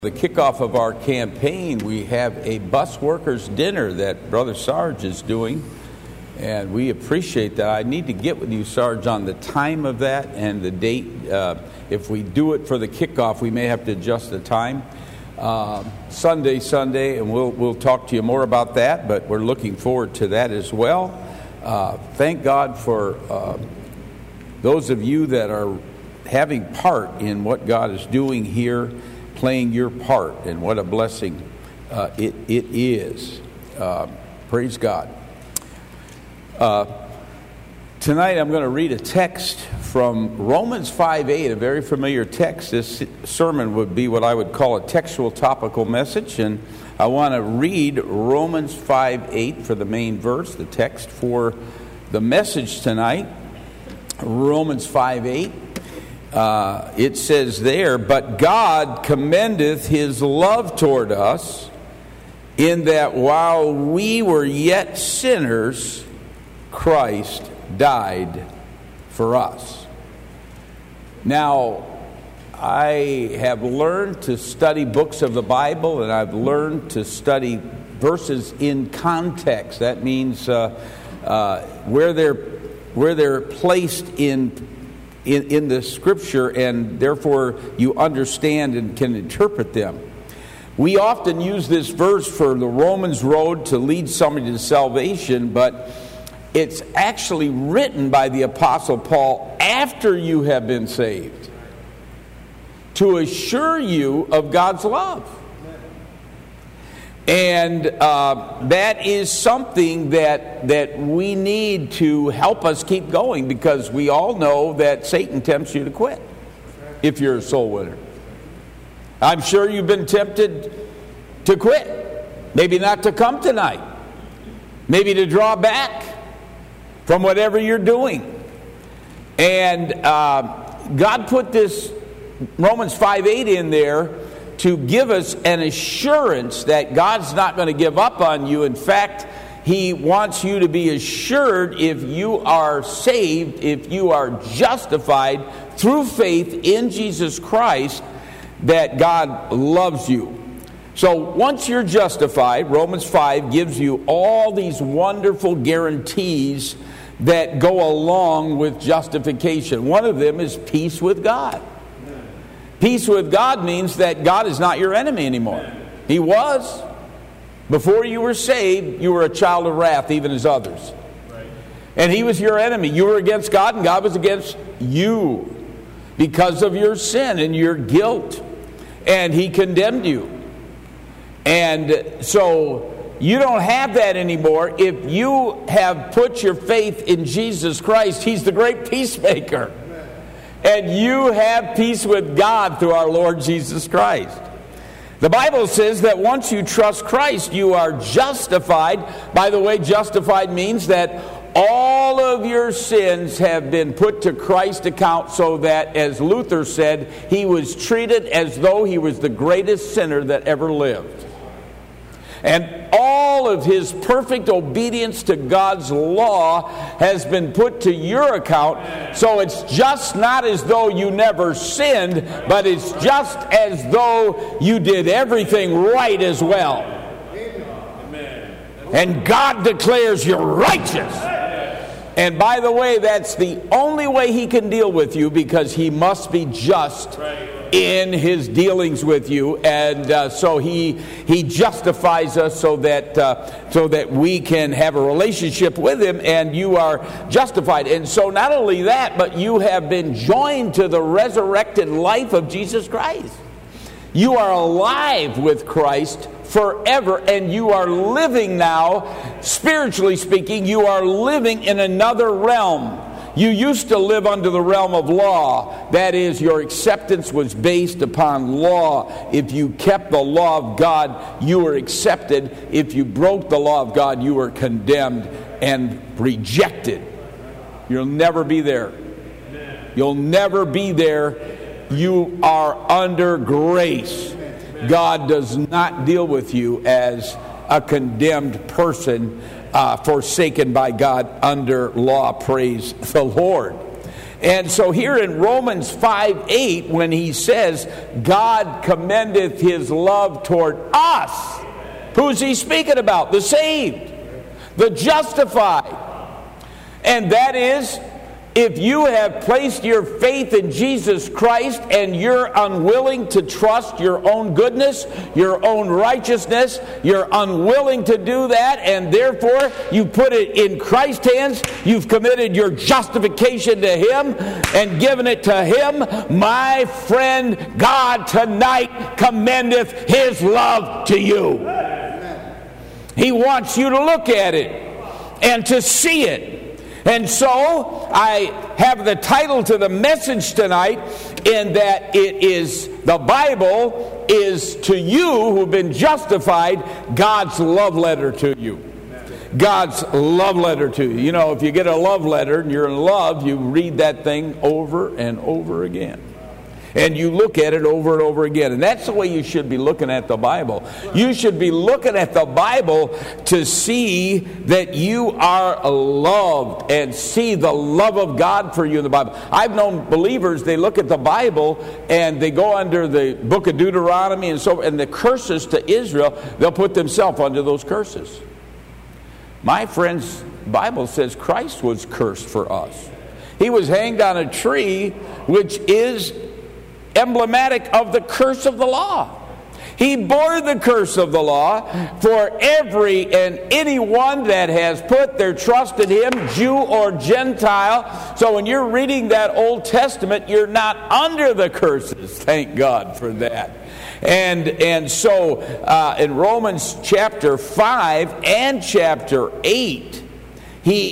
The kickoff of our campaign, we have a bus workers dinner that Brother Sarge is doing, and we appreciate that. I need to get with you, Sarge, on the time of that and the date. If we do it for the kickoff, we may have to adjust the time. Sunday, and we'll talk to you more about that, but we're looking forward to that as well. Thank God for those of you that are having part in what God is doing here, playing your part, and what a blessing it is. Praise God. Tonight I'm going to read a text from Romans 5:8, a very familiar text. This sermon would be what I would call a textual topical message, and I want to read Romans 5:8 for the main verse, the text for the message tonight. Romans 5:8. It says there, "But God commendeth his love toward us, in that while we were yet sinners, Christ died for us." Now, I have learned to study books of the Bible, and I've learned to study verses in context. That means where they're placed in the Scripture, and therefore you understand and can interpret them. We often use this verse for the Romans road to lead somebody to salvation, but it's actually written by the Apostle Paul after you have been saved, to assure you of God's love. And that is something that we need to help us keep going, because we all know that Satan tempts you to quit if you're a soul winner. I'm sure you've been tempted to quit, maybe not to come tonight, maybe to draw back from whatever you're doing. And God put this Romans 5:8 in there to give us an assurance that God's not going to give up on you. In fact, He wants you to be assured, if you are saved, if you are justified through faith in Jesus Christ, that God loves you. So once you're justified, Romans 5 gives you all these wonderful guarantees that go along with justification. One of them is peace with God. Peace with God means that God is not your enemy anymore. He was. Before you were saved, you were a child of wrath, even as others. And He was your enemy. You were against God, and God was against you because of your sin and your guilt. And He condemned you. And so you don't have that anymore. If you have put your faith in Jesus Christ, He's the great peacemaker. And you have peace with God through our Lord Jesus Christ. The Bible says that once you trust Christ, you are justified. By the way, justified means that all of your sins have been put to Christ's account, so that, as Luther said, he was treated as though he was the greatest sinner that ever lived. And all of his perfect obedience to God's law has been put to your account. So it's just not as though you never sinned, but it's just as though you did everything right as well. And God declares you're righteous. And by the way, that's the only way He can deal with you, because He must be just in His dealings with you. And so he justifies us so that we can have a relationship with Him, and you are justified. And so not only that, but you have been joined to the resurrected life of Jesus Christ. You are alive with Christ forever, and you are living now, spiritually speaking, you are living in another realm. You used to live under the realm of law. That is, your acceptance was based upon law. If you kept the law of God, you were accepted. If you broke the law of God, you were condemned and rejected. You'll never be there. You'll never be there. You are under grace. God does not deal with you as a condemned person forsaken by God under law. Praise the Lord. And so here in Romans 5:8, when he says, God commendeth his love toward us, who's he speaking about? The saved, the justified. And that is, if you have placed your faith in Jesus Christ and you're unwilling to trust your own goodness, your own righteousness, you're unwilling to do that, and therefore you put it in Christ's hands, you've committed your justification to him and given it to him, my friend, God tonight commendeth his love to you. He wants you to look at it and to see it. And so I have the title to the message tonight, in that it is, the Bible is to you who've been justified, God's love letter to you. God's love letter to you. You know, if you get a love letter and you're in love, you read that thing over and over again. And you look at it over and over again. And that's the way you should be looking at the Bible. You should be looking at the Bible to see that you are loved and see the love of God for you in the Bible. I've known believers, they look at the Bible and they go under the book of Deuteronomy and the curses to Israel, they'll put themselves under those curses. My friends, the Bible says Christ was cursed for us. He was hanged on a tree, which is emblematic of the curse of the law. He bore the curse of the law for every and anyone that has put their trust in him, Jew or Gentile. So when you're reading that Old Testament, you're not under the curses. Thank God for that. And so in Romans chapter 5 and chapter 8, He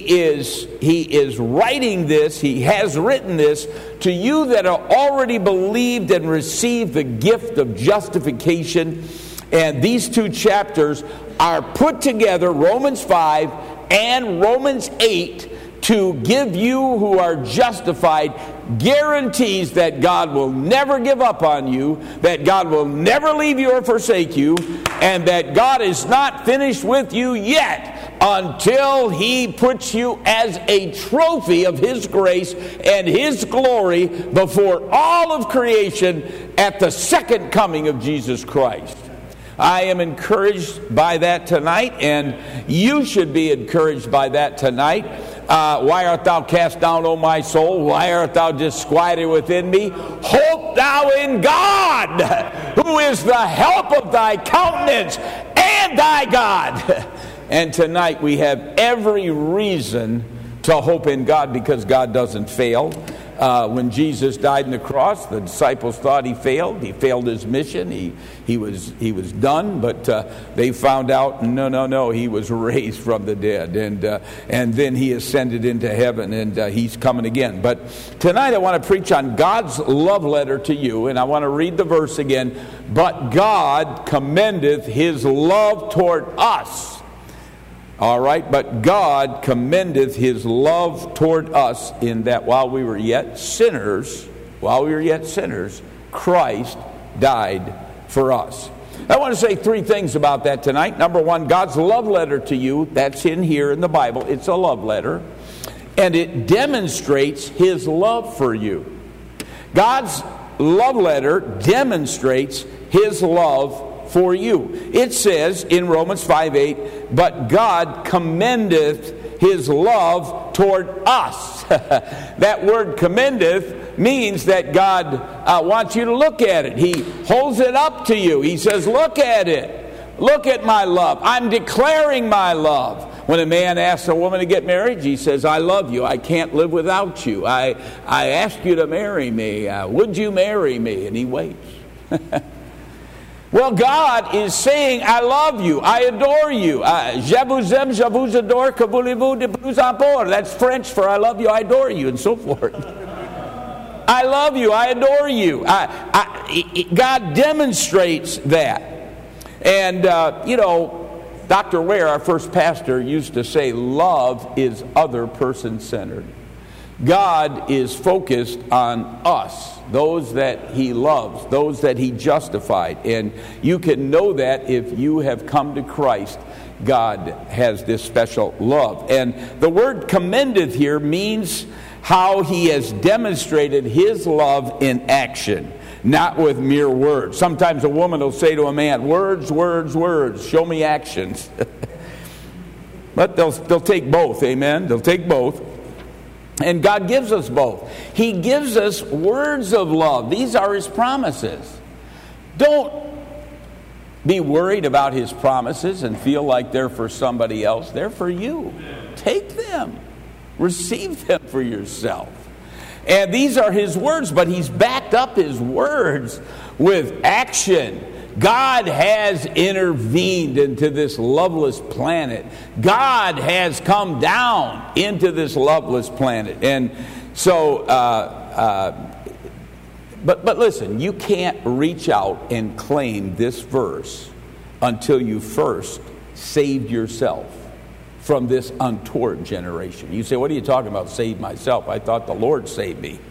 is writing this, he has written this to you that are already believed and received the gift of justification. And these two chapters are put together, Romans 5 and Romans 8, to give you who are justified guarantees that God will never give up on you, that God will never leave you or forsake you, and that God is not finished with you yet until he puts you as a trophy of his grace and his glory before all of creation at the second coming of Jesus Christ. I am encouraged by that tonight, and you should be encouraged by that tonight. Why art thou cast down, O my soul? Why art thou disquieted within me? Hope thou in God, who is the help of thy countenance and thy God. And tonight we have every reason to hope in God, because God doesn't fail. When Jesus died on the cross, the disciples thought he failed. He failed his mission. He was done. But they found out, no, he was raised from the dead, and then he ascended into heaven, and he's coming again. But tonight I want to preach on God's love letter to you, and I want to read the verse again. But God commendeth his love toward us. All right, but God commendeth his love toward us, in that while we were yet sinners, Christ died for us. I want to say three things about that tonight. Number one, God's love letter to you, that's in here in the Bible. It's a love letter, and it demonstrates his love for you. God's love letter demonstrates his love for you. It says in Romans 5:8, but God commendeth his love toward us. That word commendeth means that God wants you to look at it. He holds it up to you. He says, look at it. Look at my love. I'm declaring my love. When a man asks a woman to get married, he says, I love you. I can't live without you. I ask you to marry me. Would you marry me? And he waits. Well, God is saying, I love you, I adore you. Je vous aime, je vous adore, que voulez-vous de plus encore? That's French for I love you, I adore you, and so forth. I love you, I adore you. God demonstrates that. And, Dr. Ware, our first pastor, used to say, love is other person-centered. God is focused on us, those that he loves, those that he justified. And you can know that if you have come to Christ. God has this special love. And the word commendeth here means how he has demonstrated his love in action, not with mere words. Sometimes a woman will say to a man, words, words, words, show me actions. But they'll take both, amen? They'll take both. And God gives us both. He gives us words of love. These are his promises. Don't be worried about his promises and feel like they're for somebody else. They're for you. Take them. Receive them for yourself. And these are his words, but he's backed up his words with action. God has intervened into this loveless planet. God has come down into this loveless planet. And so, but listen, you can't reach out and claim this verse until you first saved yourself from this untoward generation. You say, what are you talking about, save myself? I thought the Lord saved me.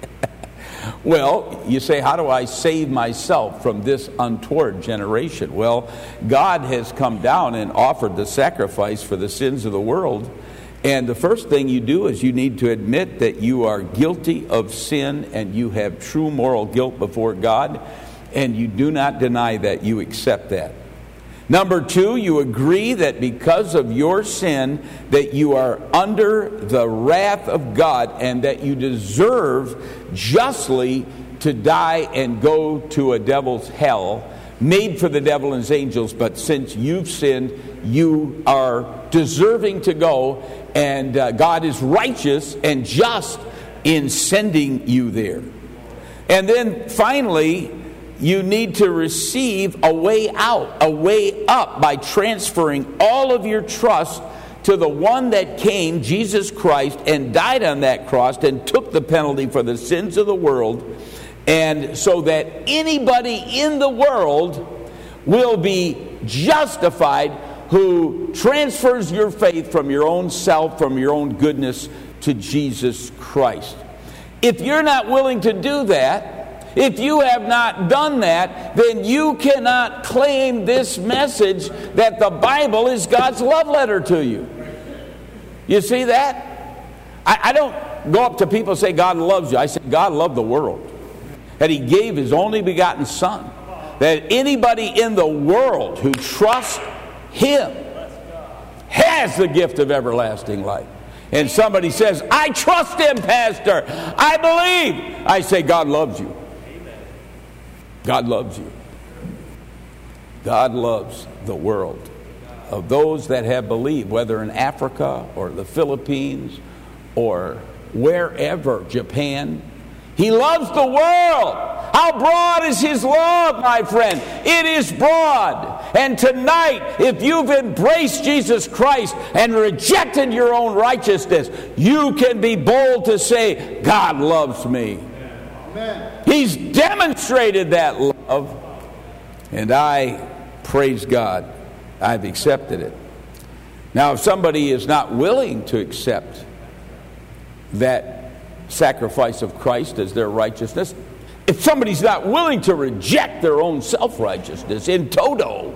Well, you say, how do I save myself from this untoward generation? Well, God has come down and offered the sacrifice for the sins of the world. And the first thing you do is you need to admit that you are guilty of sin and you have true moral guilt before God. And you do not deny that, you accept that. Number two, you agree that because of your sin that you are under the wrath of God and that you deserve justly to die and go to a devil's hell made for the devil and his angels. But since you've sinned, you are deserving to go, and God is righteous and just in sending you there. And then finally, you need to receive a way out, a way up, by transferring all of your trust to the one that came, Jesus Christ, and died on that cross and took the penalty for the sins of the world, and so that anybody in the world will be justified who transfers your faith from your own self, from your own goodness, to Jesus Christ. If you're not willing to do that, if you have not done that, then you cannot claim this message that the Bible is God's love letter to you. You see that? I don't go up to people and say, God loves you. I say, God loved the world. That he gave his only begotten Son. That anybody in the world who trusts him has the gift of everlasting life. And somebody says, I trust him, Pastor. I believe. I say, God loves you. God loves you. God loves the world of those that have believed, whether in Africa or the Philippines or wherever, Japan. He loves the world. How broad is his love, my friend? It is broad. And tonight, if you've embraced Jesus Christ and rejected your own righteousness, you can be bold to say, God loves me. Amen. He's demonstrated that love, and I praise God. I've accepted it. Now, if somebody is not willing to accept that sacrifice of Christ as their righteousness, if somebody's not willing to reject their own self-righteousness in toto,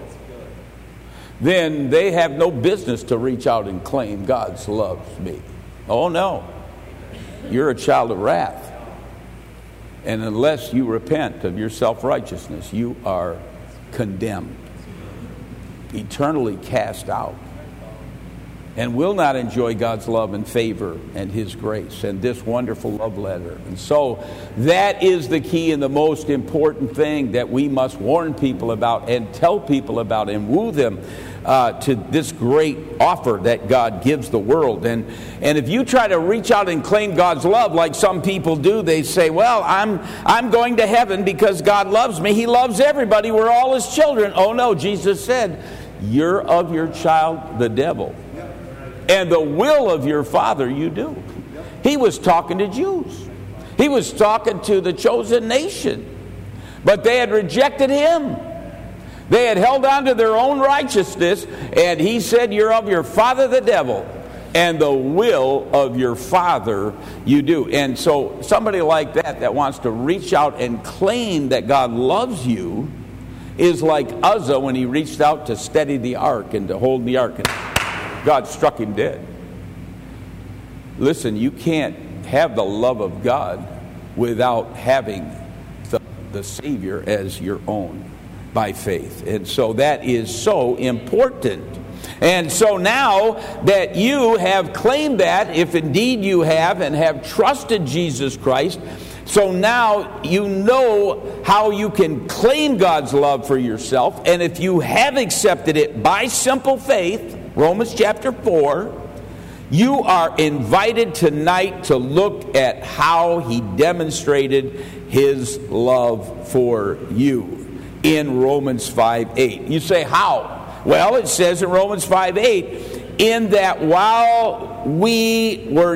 then they have no business to reach out and claim God's loves me. Oh no, you're a child of wrath. And unless you repent of your self-righteousness, you are condemned, eternally cast out, and will not enjoy God's love and favor and his grace and this wonderful love letter. And so that is the key and the most important thing that we must warn people about and tell people about and woo them to this great offer that God gives the world. And if you try to reach out and claim God's love like some people do, they say, well, I'm going to heaven because God loves me. He loves everybody. We're all his children. Oh no, Jesus said, you're of your child, the devil. And the will of your father you do. He was talking to Jews. He was talking to the chosen nation. But they had rejected him. They had held on to their own righteousness, and he said, you're of your father the devil, and the will of your father you do. And so somebody like that wants to reach out and claim that God loves you is like Uzzah when he reached out to steady the ark and to hold the ark, and God struck him dead. Listen, you can't have the love of God without having the Savior as your own by faith. And so that is so important. And so now that you have claimed that, if indeed you have and have trusted Jesus Christ, so now you know how you can claim God's love for yourself. And if you have accepted it by simple faith, Romans chapter 4, you are invited tonight to look at how he demonstrated his love for you in Romans 5:8. You say, how? Well, it says in Romans 5:8, in that while we were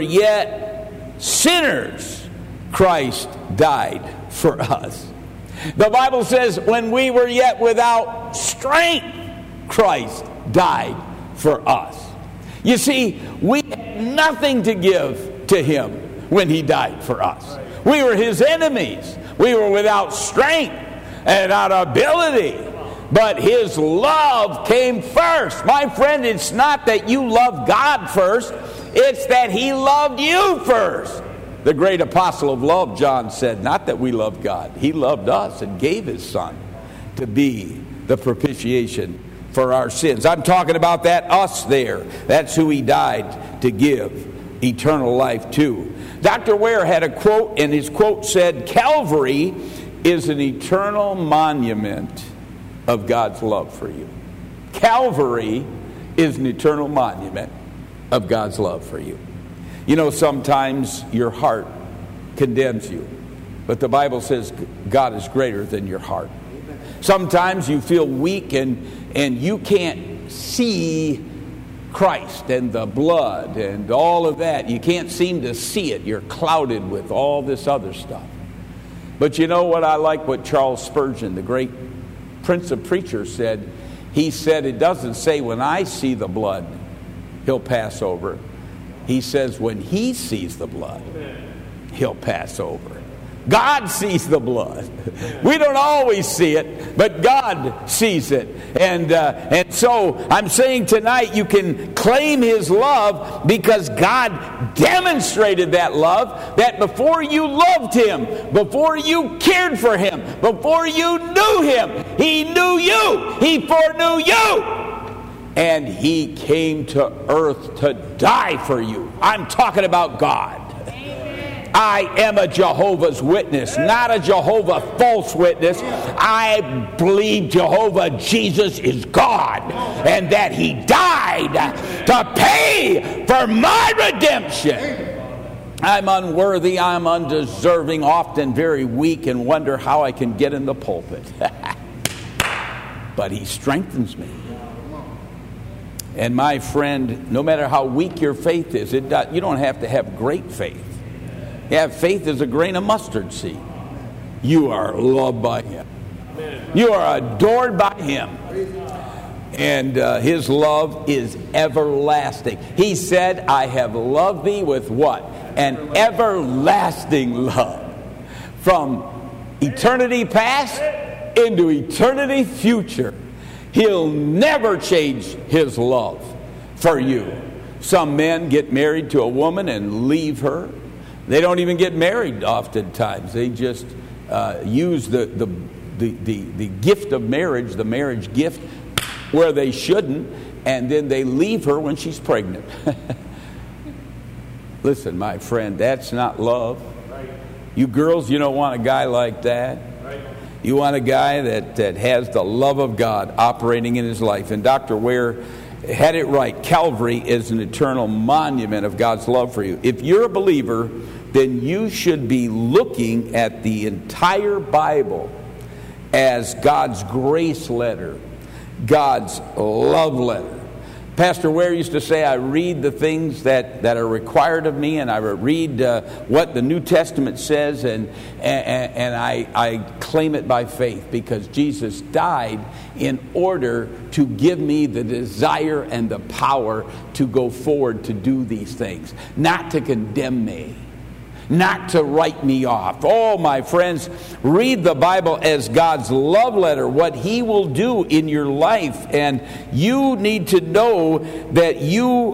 yet sinners, Christ died for us. The Bible says when we were yet without strength, Christ died for us. You see, we had nothing to give to him when he died for us. We were his enemies. We were without strength and without ability. But his love came first. My friend, it's not that you love God first. It's that he loved you first. The great apostle of love, John, said, not that we loved God. He loved us and gave his son to be the propitiation for our sins. I'm talking about that us there. That's who he died to give eternal life to. Dr. Ware had a quote, and his quote said, Calvary is an eternal monument of God's love for you. Calvary is an eternal monument of God's love for you. You know, sometimes your heart condemns you, but the Bible says God is greater than your heart. Sometimes you feel weak and you can't see Christ and the blood and all of that. You can't seem to see it. You're clouded with all this other stuff. But you know what? I like what Charles Spurgeon, the great Prince of Preachers, said. He said, it doesn't say when I see the blood, he'll pass over. He says when he sees the blood, he'll pass over. God sees the blood. We don't always see it, but God sees it. And so I'm saying tonight you can claim his love because God demonstrated that love, that before you loved him, before you cared for him, before you knew him, he knew you. He foreknew you. And he came to earth to die for you. I'm talking about God. I am a Jehovah's Witness, not a Jehovah false witness. I believe Jehovah Jesus is God and that he died to pay for my redemption. I'm unworthy, I'm undeserving, often very weak, and wonder how I can get in the pulpit. But he strengthens me. And my friend, no matter how weak your faith is, you don't have to have great faith. You have faith as a grain of mustard seed. You are loved by him. You are adored by him. And his love is everlasting. He said, I have loved thee with what? An everlasting love. From eternity past into eternity future. He'll never change his love for you. Some men get married to a woman and leave her. They don't even get married oftentimes. They just use the gift of marriage, the marriage gift, where they shouldn't, and then they leave her when she's pregnant. Listen, my friend, that's not love. You girls, you don't want a guy like that. You want a guy that has the love of God operating in his life. And Dr. Ware had it right. Calvary is an eternal monument of God's love for you. If you're a believer, then you should be looking at the entire Bible as God's grace letter, God's love letter. Pastor Ware used to say, I read the things that are required of me, and I read what the New Testament says, and I claim it by faith, because Jesus died in order to give me the desire and the power to go forward to do these things, not to condemn me, not to write me off. Oh, my friends, read the Bible as God's love letter, what he will do in your life. And you need to know that you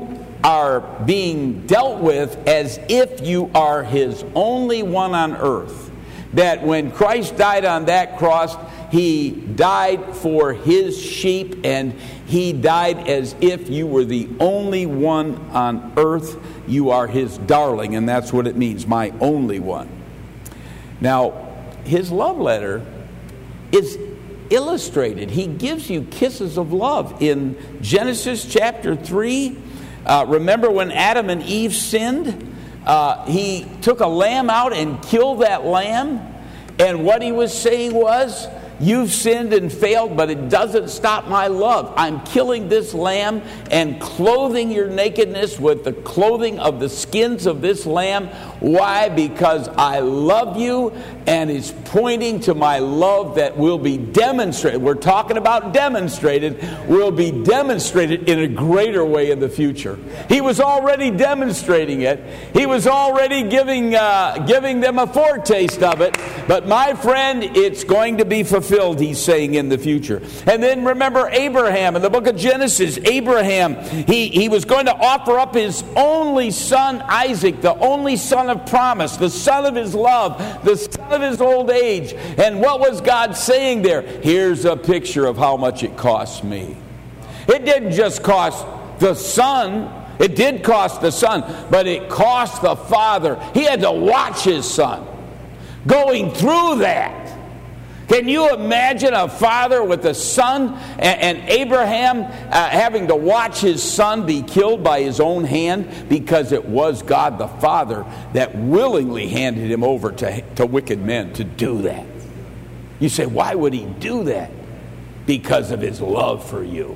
are being dealt with as if you are his only one on earth. That when Christ died on that cross, he died for his sheep, and he died as if you were the only one on earth. You are his darling, and that's what it means, my only one. Now, his love letter is illustrated. He gives you kisses of love. In Genesis chapter 3, remember when Adam and Eve sinned? He took a lamb out and killed that lamb. And what he was saying was, you've sinned and failed, but it doesn't stop my love. I'm killing this lamb and clothing your nakedness with the clothing of the skins of this lamb. Why? Because I love you, and it's pointing to my love that will be demonstrated. We're talking about demonstrated. Will be demonstrated in a greater way in the future. He was already demonstrating it. He was already giving them a foretaste of it. But my friend, it's going to be fulfilled, he's saying, in the future. And then remember Abraham in the book of Genesis. Abraham, he was going to offer up his only son Isaac, the only son of promise, the son of his love, the son of his old age. And what was God saying there? Here's a picture of how much it cost me. It didn't just cost the son. It did cost the son, but it cost the father. He had to watch his son going through that. Can you imagine a father with a son, and Abraham having to watch his son be killed by his own hand because it was God the Father that willingly handed him over to wicked men to do that? You say, why would he do that? Because of his love for you.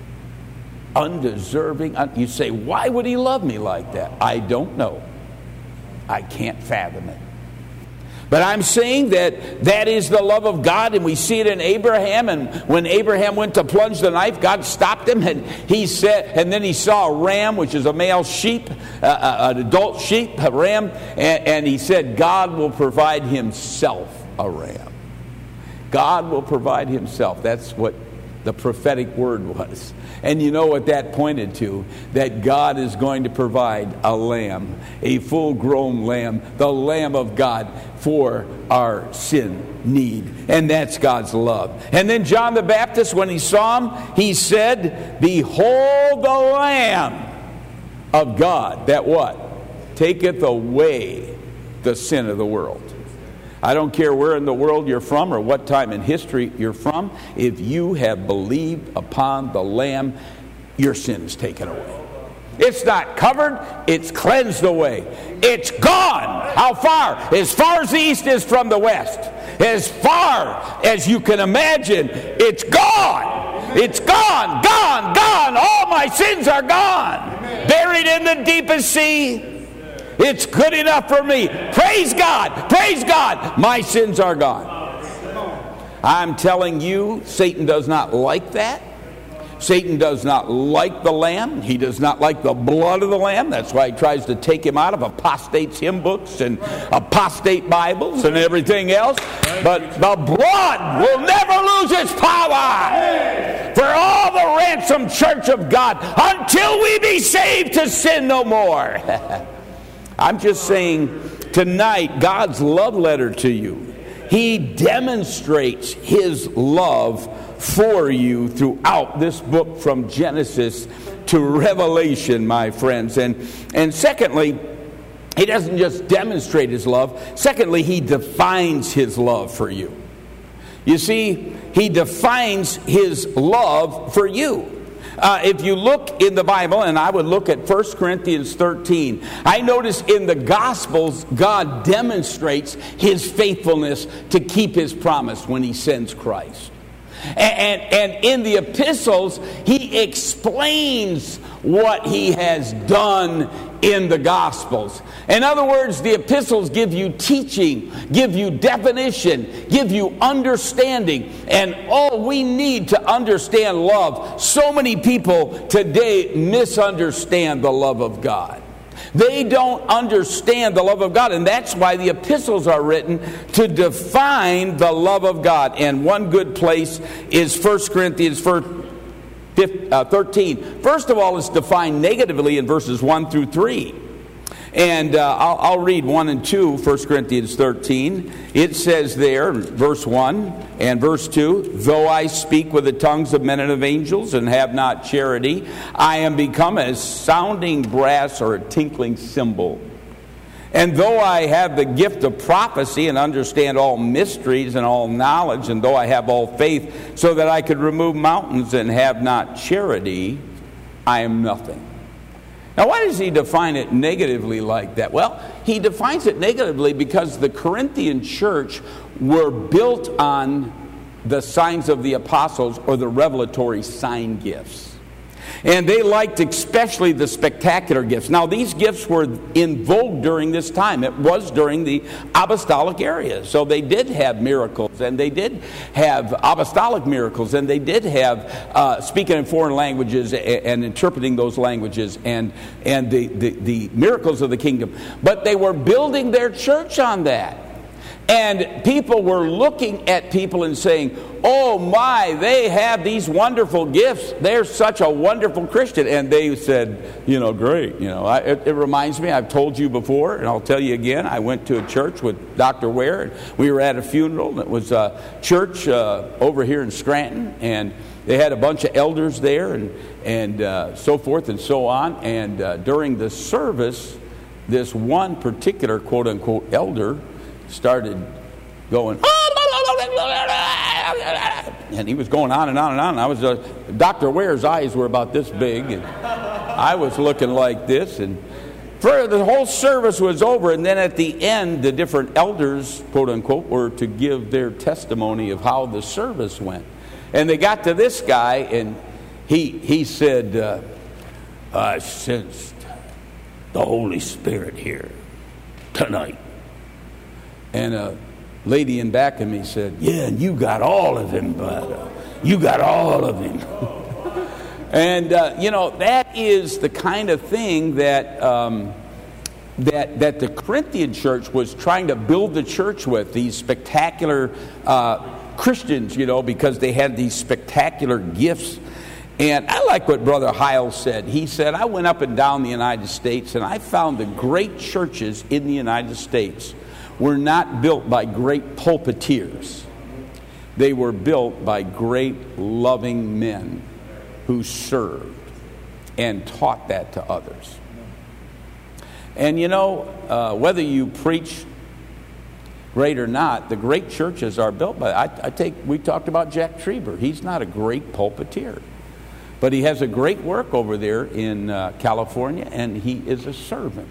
Undeserving. You say, why would he love me like that? I don't know. I can't fathom it. But I'm saying that is the love of God, and we see it in Abraham. And when Abraham went to plunge the knife, God stopped him, and he said, and then he saw a ram, which is a male sheep, an adult sheep, a ram, and he said, God will provide himself a ram. God will provide himself. That's what the prophetic word was. And you know what that pointed to? That God is going to provide a lamb, a full-grown lamb, the Lamb of God for our sin need. And that's God's love. And then John the Baptist, when he saw him, he said, behold the Lamb of God, that what? Taketh away the sin of the world. I don't care where in the world you're from or what time in history you're from. If you have believed upon the Lamb, your sin is taken away. It's not covered, it's cleansed away. It's gone. How far? As far as the east is from the west. As far as you can imagine, it's gone. It's gone, gone, gone. All my sins are gone. Buried in the deepest sea. It's good enough for me. Praise God. Praise God. My sins are gone. I'm telling you, Satan does not like that. Satan does not like the Lamb. He does not like the blood of the Lamb. That's why he tries to take him out of apostates' hymn books and apostate Bibles and everything else. But the blood will never lose its power for all the ransomed church of God until we be saved to sin no more. I'm just saying tonight, God's love letter to you, he demonstrates his love for you throughout this book from Genesis to Revelation, my friends. And secondly, he doesn't just demonstrate his love. Secondly, he defines his love for you. You see, he defines his love for you. If you look in the Bible, and I would look at 1 Corinthians 13, I notice in the Gospels, God demonstrates his faithfulness to keep his promise when he sends Christ. And in the epistles, he explains what he has done in the Gospels. In other words, the epistles give you teaching, give you definition, give you understanding. And all we need to understand love. So many people today misunderstand the love of God. They don't understand the love of God, and that's why the epistles are written to define the love of God. And one good place is 1 Corinthians 13. First of all, it's defined negatively in verses 1 through 3. And I'll read 1 and 2, 1 Corinthians 13. It says there, verse 1 and verse 2, though I speak with the tongues of men and of angels and have not charity, I am become as sounding brass or a tinkling cymbal. And though I have the gift of prophecy and understand all mysteries and all knowledge, and though I have all faith so that I could remove mountains and have not charity, I am nothing. Now, why does he define it negatively like that? Well, he defines it negatively because the Corinthian church were built on the signs of the apostles, or the revelatory sign gifts. And they liked especially the spectacular gifts. Now, these gifts were in vogue during this time. It was during the apostolic era. So they did have miracles, and they did have apostolic miracles, and they did have speaking in foreign languages and interpreting those languages, and the miracles of the kingdom. But they were building their church on that. And people were looking at people and saying, oh my, they have these wonderful gifts. They're such a wonderful Christian. And they said, great. It reminds me, I've told you before, and I'll tell you again, I went to a church with Dr. Ware, and we were at a funeral. It was a church over here in Scranton, and they had a bunch of elders there and so forth and so on. And during the service, this one particular quote-unquote elder started going, and he was going on and on and on. I was Dr. Ware's eyes were about this big, and I was looking like this. And the whole service was over, and then at the end, the different elders, quote unquote, were to give their testimony of how the service went. And they got to this guy, and he said, I sensed the Holy Spirit here tonight. And a lady in back of me said, yeah, and you got all of him, brother. You got all of him. And, that is the kind of thing that the Corinthian church was trying to build the church with, these spectacular Christians, because they had these spectacular gifts. And I like what Brother Heil said. He said, I went up and down the United States, and I found the great churches in the United States were not built by great pulpiteers. They were built by great loving men who served and taught that to others. And whether you preach great or not, the great churches are built by, we talked about Jack Trieber. He's not a great pulpiteer, but he has a great work over there in California, and he is a servant.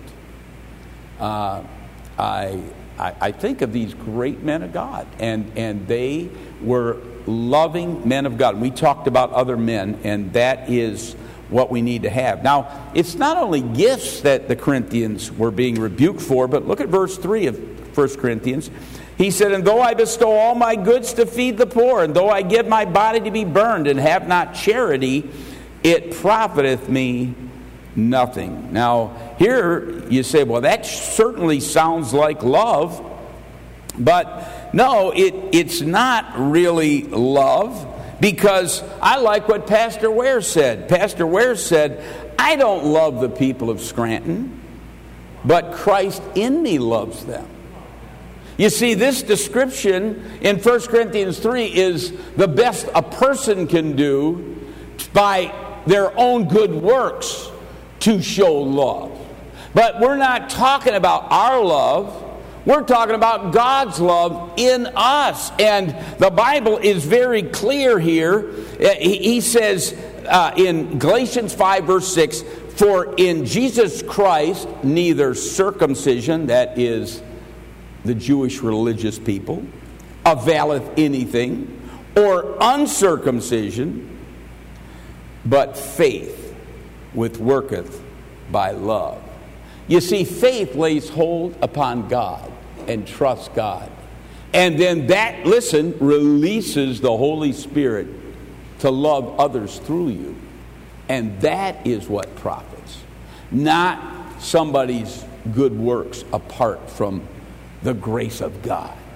I think of these great men of God, and they were loving men of God. We talked about other men, and that is what we need to have. Now, it's not only gifts that the Corinthians were being rebuked for, but look at verse 3 of 1 Corinthians. He said, and though I bestow all my goods to feed the poor, and though I give my body to be burned, and have not charity, it profiteth me nothing. Now, here you say, well, that certainly sounds like love, but no, it's not really love, because I like what Pastor Ware said. Pastor Ware said, I don't love the people of Scranton, but Christ in me loves them. You see, this description in 1 Corinthians 3 is the best a person can do by their own good works to show love. But we're not talking about our love. We're talking about God's love in us. And the Bible is very clear here. He says in Galatians 5 verse 6, for in Jesus Christ neither circumcision, that is the Jewish religious people, availeth anything, or uncircumcision, but faith which worketh by love. You see, faith lays hold upon God and trusts God. And then that, releases the Holy Spirit to love others through you. And that is what profits. Not somebody's good works apart from the grace of God.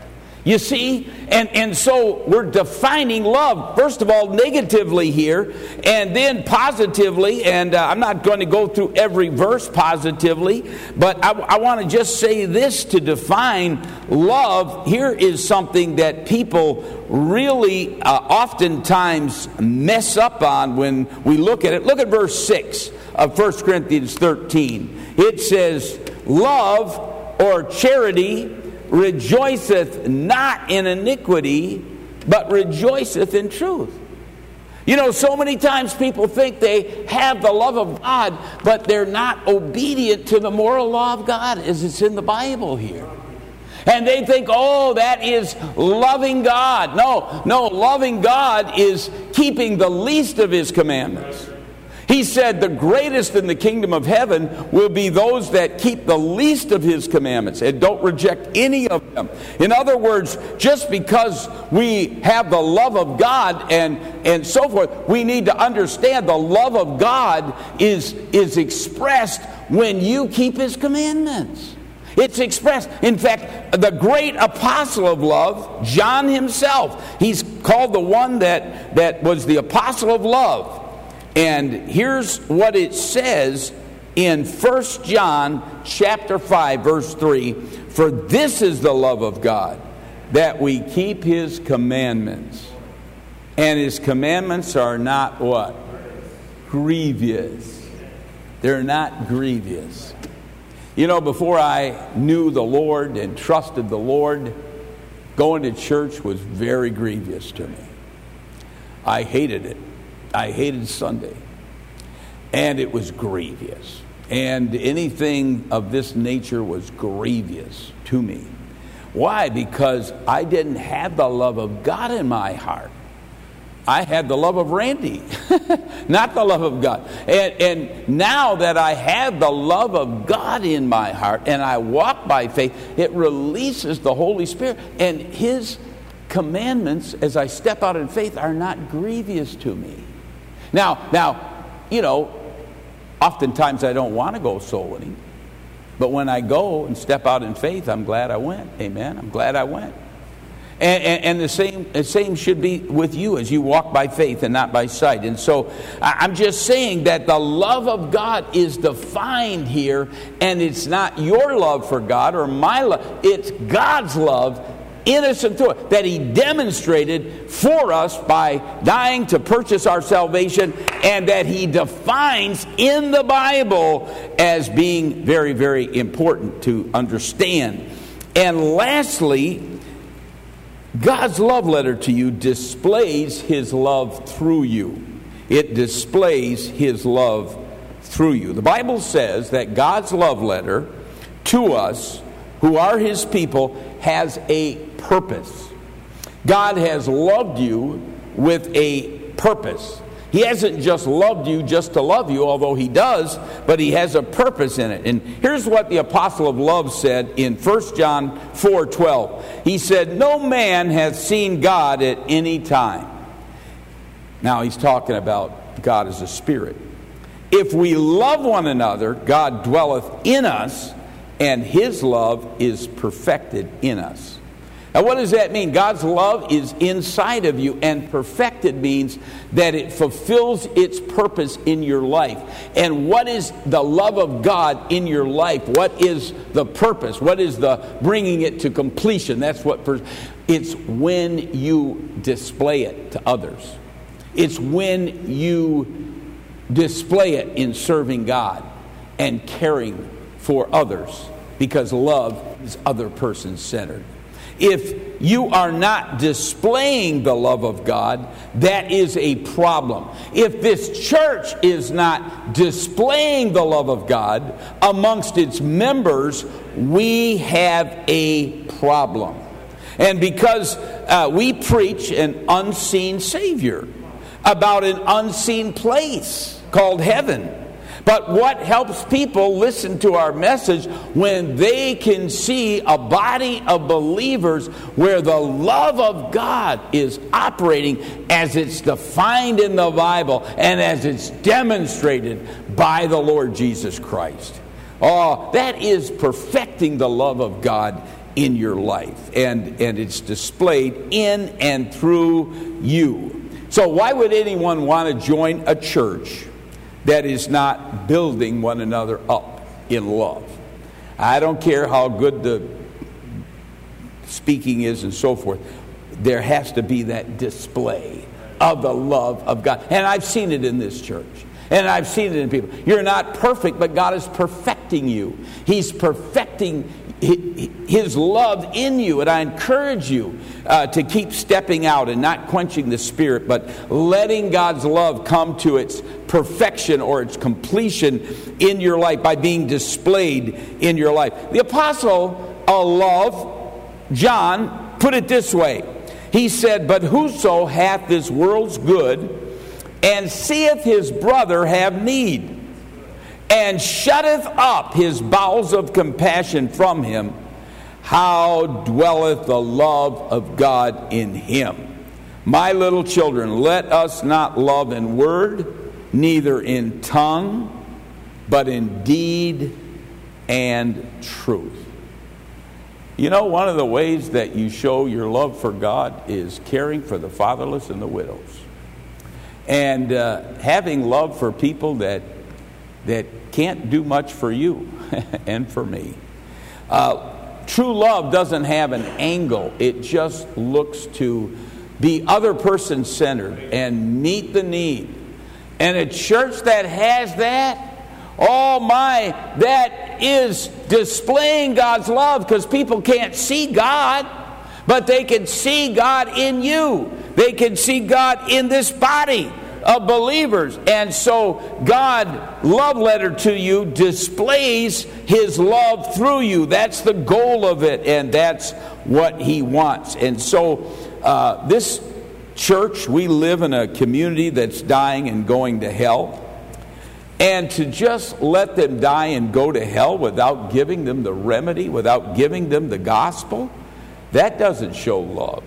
You see? And so we're defining love, first of all, negatively here, and then positively. And I'm not going to go through every verse positively, but I want to just say this to define love. Here is something that people really oftentimes mess up on when we look at it. Look at verse 6 of 1 Corinthians 13. It says, love or charity rejoiceth not in iniquity, but rejoiceth in truth. You know, so many times people think they have the love of God, but they're not obedient to the moral law of God as it's in the Bible here. And they think, oh, that is loving God. No, loving God is keeping the least of His commandments. He said the greatest in the kingdom of heaven will be those that keep the least of His commandments and don't reject any of them. In other words, just because we have the love of God and so forth, we need to understand the love of God is expressed when you keep His commandments. It's expressed. In fact, the great apostle of love, John himself, he's called the one that was the apostle of love. And here's what it says in 1 John chapter 5, verse 3. For this is the love of God, that we keep His commandments. And His commandments are not what? Grievous. They're not grievous. You know, before I knew the Lord and trusted the Lord, going to church was very grievous to me. I hated it. I hated Sunday. And it was grievous. And anything of this nature was grievous to me. Why? Because I didn't have the love of God in my heart. I had the love of Randy, not the love of God. And now that I have the love of God in my heart and I walk by faith, it releases the Holy Spirit. And His commandments, as I step out in faith, are not grievous to me. Now, you know, oftentimes I don't want to go soul winning. But when I go and step out in faith, I'm glad I went. Amen. I'm glad I went. And the same should be with you as you walk by faith and not by sight. And so I'm just saying that the love of God is defined here, and it's not your love for God or my love. It's God's love, innocent through it, that He demonstrated for us by dying to purchase our salvation, and that He defines in the Bible as being very, very important to understand. And lastly, God's love letter to you displays His love through you. It displays His love through you. The Bible says that God's love letter to us, who are His people, has a purpose. God has loved you with a purpose. He hasn't just loved you just to love you, although He does, but He has a purpose in it. And here's what the apostle of love said in 1 John 4:12. He said, no man hath seen God at any time. Now he's talking about God as a spirit. If we love one another, God dwelleth in us, and His love is perfected in us. Now, what does that mean? God's love is inside of you, and perfected means that it fulfills its purpose in your life. And what is the love of God in your life? What is the purpose? What is the bringing it to completion? That's what it's when you display it to others. It's when you display it in serving God and caring for others, because love is other person centered. If you are not displaying the love of God, that is a problem. If this church is not displaying the love of God amongst its members, we have a problem. And because we preach an unseen Savior about an unseen place called heaven. But what helps people listen to our message when they can see a body of believers where the love of God is operating as it's defined in the Bible and as it's demonstrated by the Lord Jesus Christ. Oh, that is perfecting the love of God in your life. And it's displayed in and through you. So why would anyone want to join a church that is not building one another up in love? I don't care how good the speaking is and so forth. There has to be that display of the love of God. And I've seen it in this church. And I've seen it in people. You're not perfect, but God is perfecting you. He's perfecting His love in you. And I encourage you to keep stepping out and not quenching the Spirit, but letting God's love come to its perfection or its completion in your life by being displayed in your life. The apostle of love, John, put it this way. He said, "But whoso hath this world's good, and seeth his brother have need, and shutteth up his bowels of compassion from him, how dwelleth the love of God in him? My little children, let us not love in word, neither in tongue, but in deed and truth." You know, one of the ways that you show your love for God is caring for the fatherless and the widows. And having love for people that can't do much for you and for me. True love doesn't have an angle. It just looks to be other person centered and meet the need. And a church that has that, oh my, that is displaying God's love, because people can't see God, but they can see God in you. They can see God in this body of believers. And so God, love letter to you, displays His love through you. That's the goal of it, and that's what He wants. And so this church, we live in a community that's dying and going to hell. And to just let them die and go to hell without giving them the remedy, without giving them the gospel, that doesn't show love.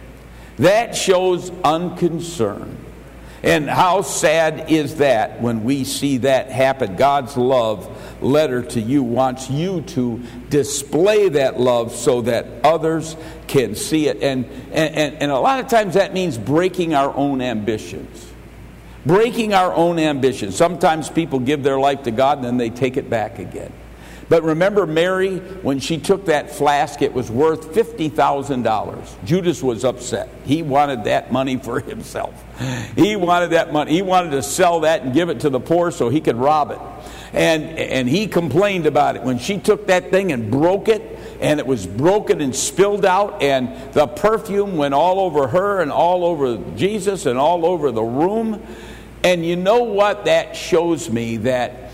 That shows unconcern. And how sad is that when we see that happen? God's love letter to you wants you to display that love so that others can see it. And a lot of times that means breaking our own ambitions. Breaking our own ambitions. Sometimes people give their life to God and then they take it back again. But remember Mary, when she took that flask, it was worth $50,000. Judas was upset. He wanted that money for himself. He wanted that money. He wanted to sell that and give it to the poor so he could rob it. And he complained about it. When she took that thing and broke it, and it was broken and spilled out, and the perfume went all over her and all over Jesus and all over the room. And you know what? That shows me that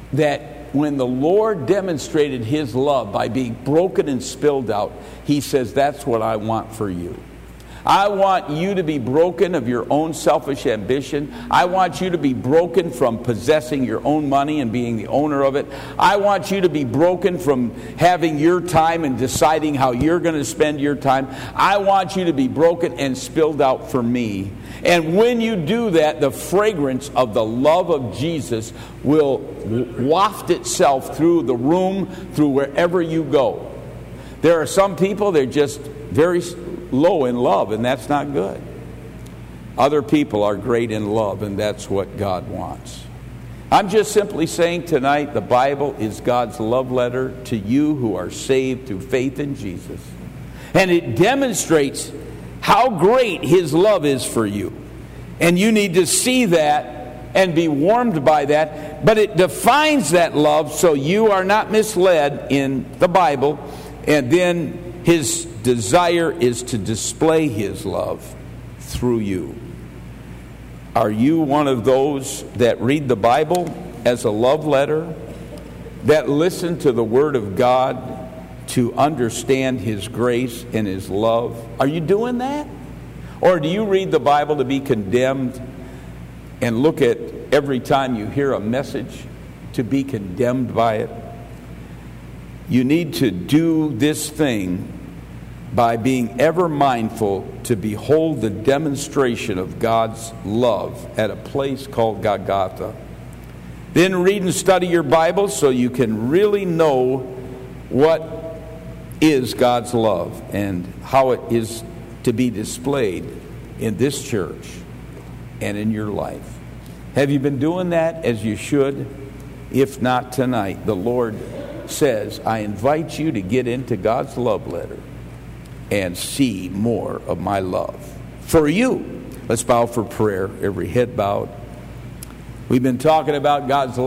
when the Lord demonstrated His love by being broken and spilled out, He says, that's what I want for you. I want you to be broken of your own selfish ambition. I want you to be broken from possessing your own money and being the owner of it. I want you to be broken from having your time and deciding how you're going to spend your time. I want you to be broken and spilled out for me. And when you do that, the fragrance of the love of Jesus will waft itself through the room, through wherever you go. There are some people, they're just very low in love, and that's not good. Other people are great in love, and that's what God wants. I'm just simply saying tonight, the Bible is God's love letter to you who are saved through faith in Jesus. And it demonstrates how great His love is for you. And you need to see that and be warmed by that. But it defines that love so you are not misled in the Bible. And then His desire is to display His love through you. Are you one of those that read the Bible as a love letter, that listen to the Word of God to understand His grace and His love? Are you doing that? Or do you read the Bible to be condemned and look at every time you hear a message to be condemned by it? You need to do this thing by being ever mindful to behold the demonstration of God's love at a place called Golgotha. Then read and study your Bible so you can really know what is God's love and how it is to be displayed in this church and in your life. Have you been doing that as you should? If not tonight, the Lord says, I invite you to get into God's love letter and see more of my love for you. Let's bow for prayer, every head bowed. We've been talking about God's love.